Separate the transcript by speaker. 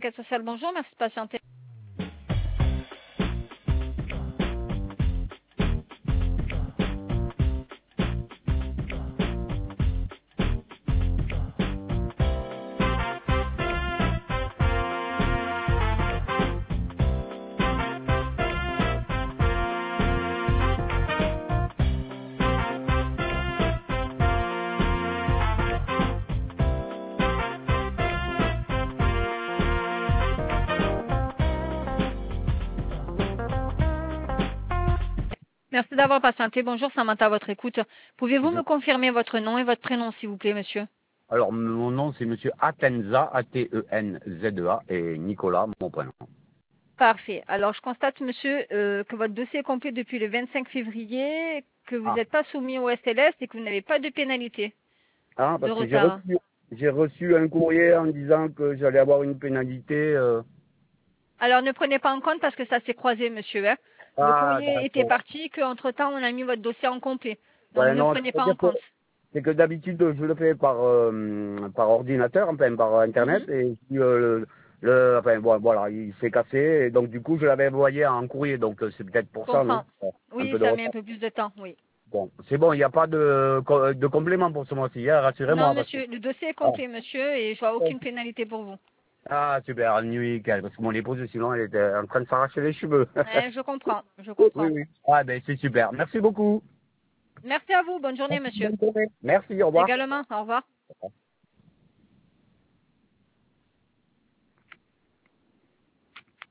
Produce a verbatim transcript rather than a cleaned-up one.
Speaker 1: enquête sociale, bonjour, merci de patienter. Merci d'avoir patienté. Bonjour, Samantha, à votre écoute. Pouvez-vous me confirmer votre nom et votre prénom, s'il vous plaît, monsieur?
Speaker 2: Alors, mon nom, c'est monsieur Atenza, A T E N Z E A, et Nicolas, mon prénom.
Speaker 1: Parfait. Alors, je constate, monsieur, euh, que votre dossier est complet depuis le vingt-cinq février, que vous
Speaker 2: Ah,
Speaker 1: n'êtes pas soumis au S L S et que vous n'avez pas de pénalité
Speaker 2: ah
Speaker 1: de
Speaker 2: parce que j'ai
Speaker 1: retard.
Speaker 2: reçu, j'ai reçu un courrier en disant que j'allais avoir une pénalité. Euh...
Speaker 1: Alors, ne prenez pas en compte parce que ça s'est croisé, monsieur. Hein. Le
Speaker 2: Ah,
Speaker 1: courrier était
Speaker 2: d'accord.
Speaker 1: parti, qu'entre-temps, on a mis votre dossier en complet. Donc,
Speaker 2: Ouais,
Speaker 1: ne
Speaker 2: non,
Speaker 1: prenez pas en
Speaker 2: c'est-à-dire que,
Speaker 1: compte.
Speaker 2: c'est que d'habitude, je le fais par, euh, par ordinateur, enfin, par
Speaker 1: Mhm.
Speaker 2: Internet, et puis, euh, le, le, enfin, bon, voilà, il s'est cassé, et donc, du coup, je l'avais envoyé en courrier, donc, euh, c'est peut-être
Speaker 1: Je
Speaker 2: pour ça, non?
Speaker 1: comprends.
Speaker 2: Un
Speaker 1: Oui,
Speaker 2: peu de
Speaker 1: ça met un
Speaker 2: retard.
Speaker 1: peu plus de temps, oui.
Speaker 2: Bon, c'est bon, il n'y a pas de, co- de complément pour ce mois-ci, hein,
Speaker 1: Non,
Speaker 2: rassurez-moi, parce que...
Speaker 1: monsieur, le dossier est
Speaker 2: Ah.
Speaker 1: complet, monsieur, et je vois aucune pénalité pour vous.
Speaker 2: Ah, super, nuit, parce que mon épouse, sinon, elle était en train de s'arracher les cheveux.
Speaker 1: Ouais, je comprends, je
Speaker 2: Oui,
Speaker 1: comprends.
Speaker 2: oui. Ah, ben, c'est super. Merci beaucoup.
Speaker 1: Merci à vous, bonne journée,
Speaker 2: Merci,
Speaker 1: monsieur.
Speaker 2: bonne journée. Merci, au revoir.
Speaker 1: Également, au revoir.